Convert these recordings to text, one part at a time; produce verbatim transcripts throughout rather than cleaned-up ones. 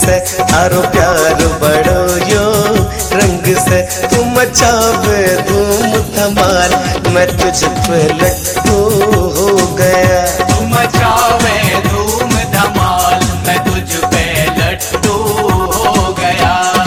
से, थारो प्यार बड़ो यो रंग से। तू मचावे धूम धमाल, मैं तुझ पे लट्टू हो गया। तू मचावे धूम धमाल, मैं तुझ पे लट्टू हो गया।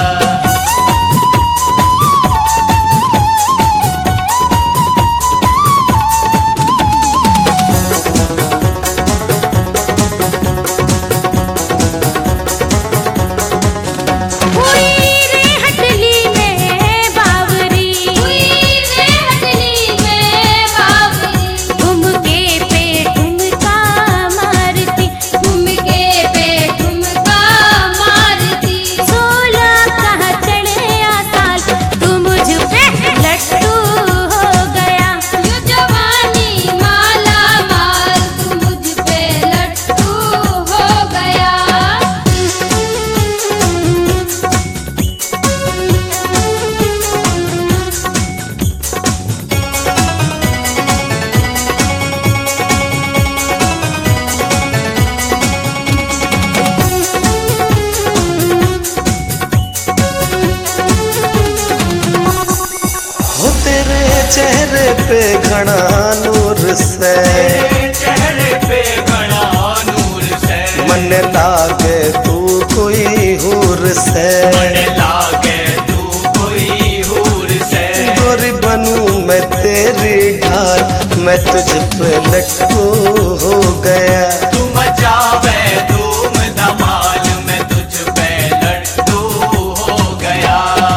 चेहरे पे घना नूर से, चेहरे पे घना नूर से। मन लागे तू कोई हूर से, मन लागे तू कोई हूर से। गोरी बनूं मैं तेरी ढाल, मैं तुझ पे लट्टू हो गया। तू मचावे धूम धमाल, मैं तुझ पे लट्टू हो गया।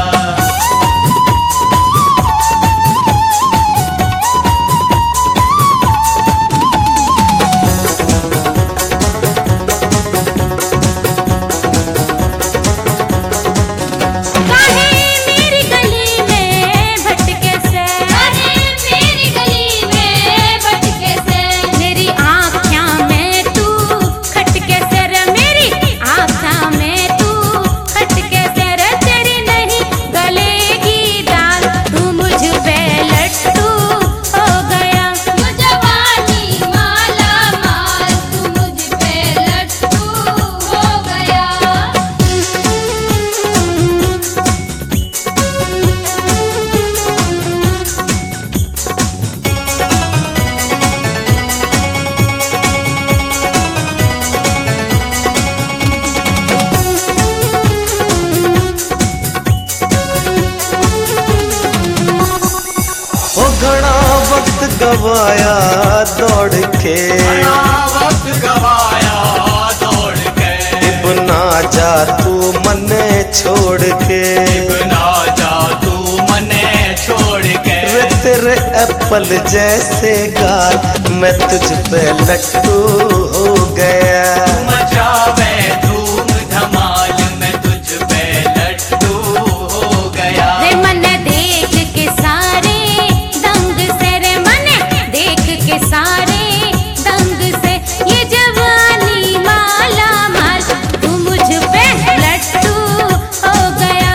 घना वक्त गवाया दौड़ के, वक्त गवाया दौड़ के। इब ना जा तू मने छोड़ के, इब ना जा तू मने छोड़ के। रे तेरे एप्पल जैसे गाल, मैं तुझ पे लट्टू हो गया। मचावे धूम धमाल, मैं तुझ पे लट्टू हो गया। रे मन देख के सारे दंग से, रे मन देख के सारे दंग से। ये जवानी माला माल, तू मुझ पे लट्टू हो गया।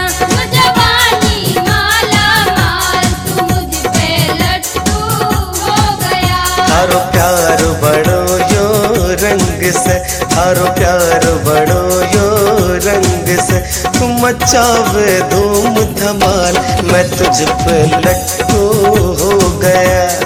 जवानी माला माल, तू मुझ पे लट्टू हो गया। थारो प्यार बड़ो यो रंग से, थारो प्यार बड़ो यो रंग से। तू मचावे धूम धमाल, मैं तुझ पे लट्टू हो गया।